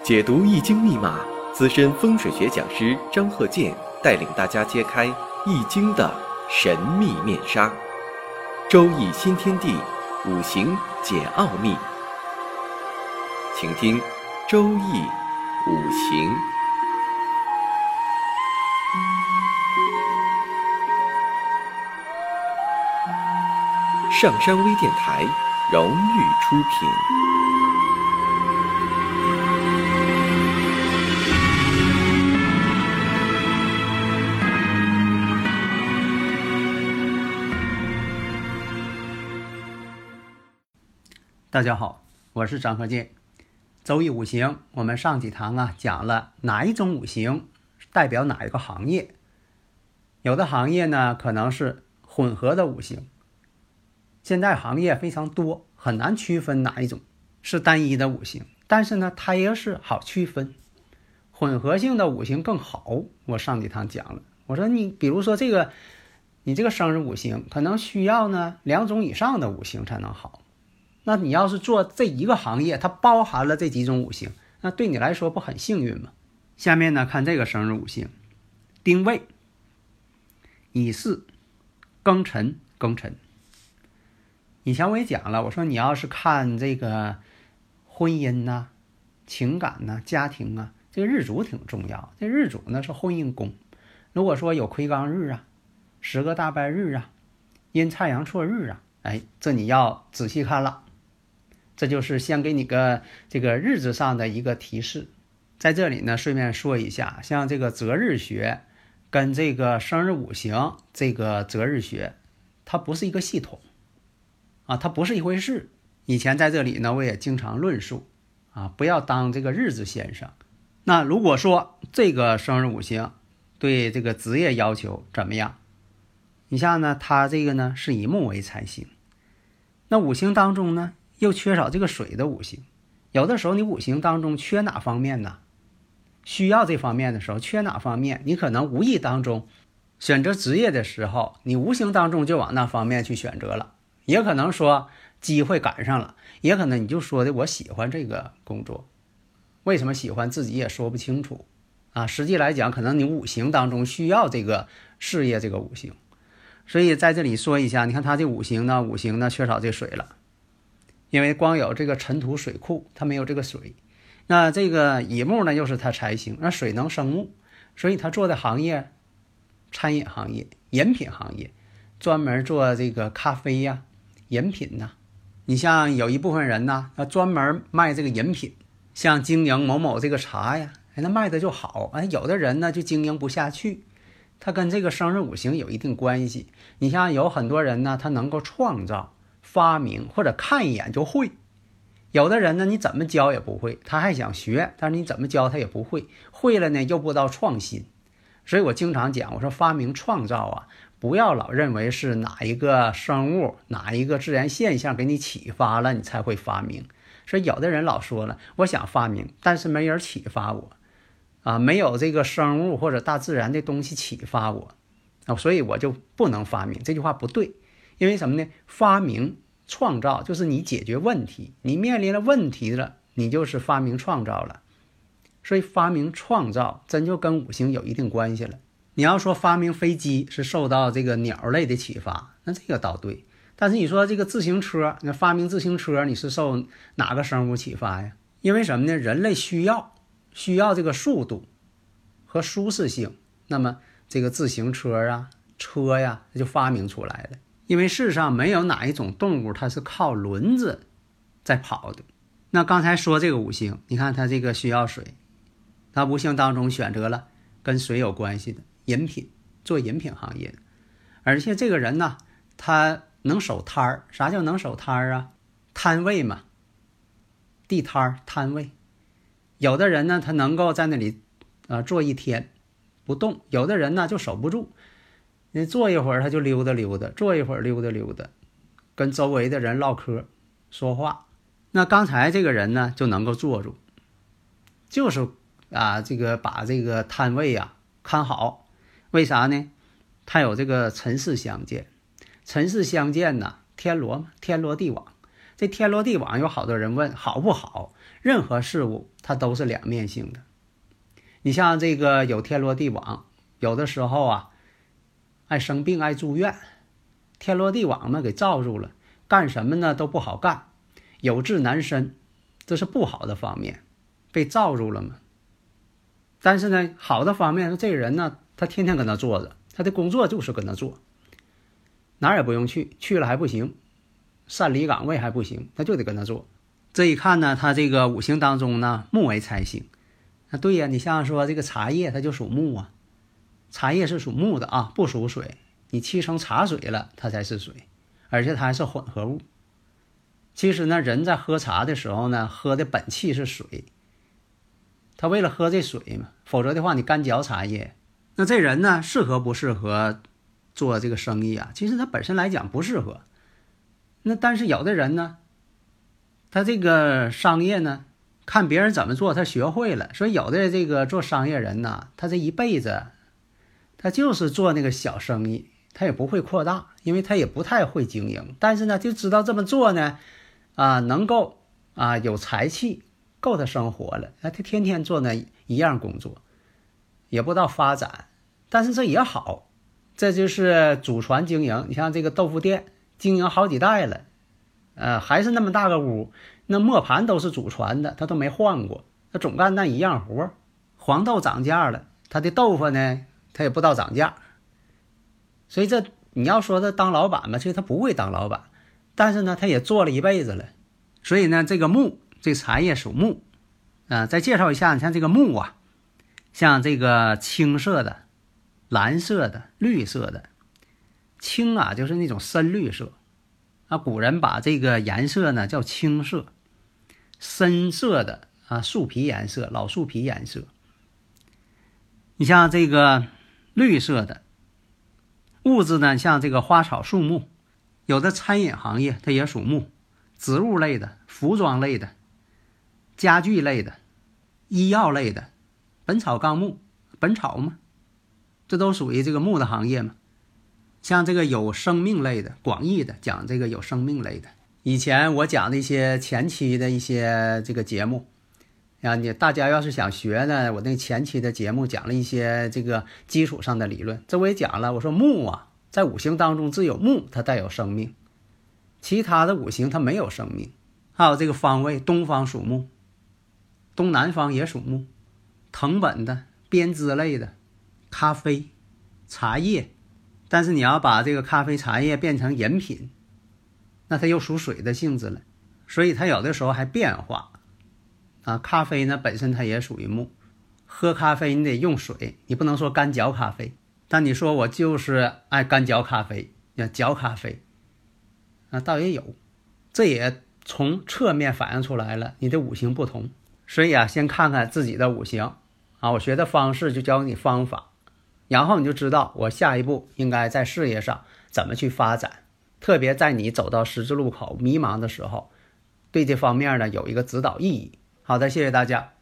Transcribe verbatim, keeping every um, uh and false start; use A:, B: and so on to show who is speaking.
A: 解读易经密码，资深风水学讲师张鹤剑带领大家揭开易经的神秘面纱。周易新天地，五行解奥秘。请听周易五行。上山微电台荣誉出品。
B: 大家好，我是张鹤剑。周易五行，我们上几堂啊讲了哪一种五行代表哪一个行业。有的行业呢可能是混合的五行，现在行业非常多，很难区分哪一种是单一的五行，但是呢它也是好区分。混合性的五行更好，我上几堂讲了，我说你比如说这个你这个生日五行可能需要呢两种以上的五行才能好，那你要是做这一个行业，它包含了这几种五行，那对你来说不很幸运吗？下面呢看这个生日五行，丁未、乙巳、庚辰、庚辰。以前我也讲了，我说你要是看这个婚姻呐、情感呐、家庭啊，这个日主挺重要。这日主呢是婚姻宫，如果说有魁罡日啊、十个大败日啊、阴差阳错日啊，哎，这你要仔细看了。这就是先给你个这个日子上的一个提示。在这里呢顺便说一下，像这个择日学跟这个生日五行这个择日学，它不是一个系统啊，它不是一回事。以前在这里呢我也经常论述啊，不要当这个日子先生。那如果说这个生日五行对这个职业要求怎么样，你像呢它这个呢是以木为财星，那五行当中呢又缺少这个水的五行，有的时候你五行当中缺哪方面呢？需要这方面的时候缺哪方面，你可能无意当中选择职业的时候，你无形当中就往那方面去选择了，也可能说机会赶上了，也可能你就说的我喜欢这个工作，为什么喜欢自己也说不清楚啊。实际来讲可能你五行当中需要这个事业这个五行，所以在这里说一下，你看它这五行呢五行呢缺少这水了，因为光有这个尘土水库，它没有这个水。那这个乙木呢又是它财星，那水能生木，所以他做的行业餐饮行业、饮品行业，专门做这个咖啡呀、饮品呐。你像有一部分人呢，他专门卖这个饮品，像经营某某这个茶呀，哎，那卖的就好。哎，有的人呢就经营不下去，他跟这个生日五行有一定关系。你像有很多人呢，他能够创造、发明或者看一眼就会。有的人呢你怎么教也不会，他还想学，但是你怎么教他也不会，会了呢又不知道创新。所以我经常讲，我说发明创造啊，不要老认为是哪一个生物哪一个自然现象给你启发了你才会发明。所以有的人老说了，我想发明，但是没人启发我啊，没有这个生物或者大自然的东西启发我啊，所以我就不能发明。这句话不对，因为什么呢？发明创造就是你解决问题，你面临了问题了，你就是发明创造了。所以发明创造真就跟五行有一定关系了。你要说发明飞机是受到这个鸟类的启发，那这个倒对。但是你说这个自行车，那发明自行车你是受哪个生物启发呀？因为什么呢？人类需要需要这个速度和舒适性，那么这个自行车啊车呀就发明出来了。因为事实上没有哪一种动物它是靠轮子在跑的。那刚才说这个五行，你看它这个需要水，它无形当中选择了跟水有关系的饮品，做饮品行业的。而且这个人呢他能守摊儿。啥叫能守摊儿啊？摊位嘛，地摊儿摊位。有的人呢他能够在那里呃坐一天不动，有的人呢就守不住，你坐一会儿他就溜达溜达，坐一会儿溜达溜达，跟周围的人唠嗑说话。那刚才这个人呢就能够坐住，就是啊这个把这个摊位啊看好。为啥呢？他有这个辰巳相见，辰巳相见呢天罗嘛，天罗地网。 这天罗地网有好多人问好不好，任何事物它都是两面性的。你像这个有天罗地网，有的时候啊爱生病爱住院，天罗地网嘛给罩住了，干什么呢都不好干，有志难伸，这是不好的方面，被罩住了嘛。但是呢好的方面，这个人呢他天天跟他坐着，他的工作就是跟他做，哪儿也不用去，去了还不行，擅离岗位还不行，他就得跟他做。这一看呢，他这个五行当中呢木为财星。那对呀，你像说这个茶叶它就属木啊，茶叶是属木的啊，不属水，你沏成茶水了它才是水，而且它还是混合物。其实呢人在喝茶的时候呢，喝的本气是水，他为了喝这水嘛，否则的话你干嚼茶叶，那这人呢适合不适合做这个生意啊？其实他本身来讲不适合。那但是有的人呢，他这个商业呢看别人怎么做他学会了，所以有的这个做商业人呢，他这一辈子他就是做那个小生意，他也不会扩大，因为他也不太会经营，但是呢就知道这么做呢啊能够啊有财气够他生活了，他天天做那一样工作，也不到发展，但是这也好，这就是祖传经营。你像这个豆腐店经营好几代了，呃还是那么大个屋，那磨盘都是祖传的，他都没换过，他总干那一样活。黄豆涨价了，他的豆腐呢他也不到涨价，所以这你要说他当老板吧，其实他不会当老板，但是呢他也做了一辈子了。所以呢这个木，这茶叶属木啊、呃。再介绍一下，你像这个木啊，像这个青色的、蓝色的、绿色的。青啊就是那种深绿色啊，古人把这个颜色呢叫青色。深色的啊树皮颜色，老树皮颜色。你像这个绿色的物质呢，像这个花草树木，有的餐饮行业它也属木，植物类的、服装类的、家具类的、医药类的，本草纲目，本草嘛，这都属于这个木的行业嘛。像这个有生命类的，广义的讲这个有生命类的，以前我讲的一些前期的一些这个节目啊，你大家要是想学呢，我那前期的节目讲了一些这个基础上的理论，这我也讲了，我说木啊在五行当中只有木它带有生命，其他的五行它没有生命。还有这个方位，东方属木，东南方也属木，藤本的、编织类的、咖啡、茶叶，但是你要把这个咖啡茶叶变成饮品，那它又属水的性质了，所以它有的时候还变化啊。咖啡呢本身它也属于木，喝咖啡你得用水，你不能说干嚼咖啡，但你说我就是爱干嚼咖啡，要嚼咖啡啊，倒也有，这也从侧面反映出来了你的五行不同。所以啊，先看看自己的五行啊，我学的方式就教你方法，然后你就知道我下一步应该在事业上怎么去发展，特别在你走到十字路口迷茫的时候，对这方面呢有一个指导意义。好的，谢谢大家。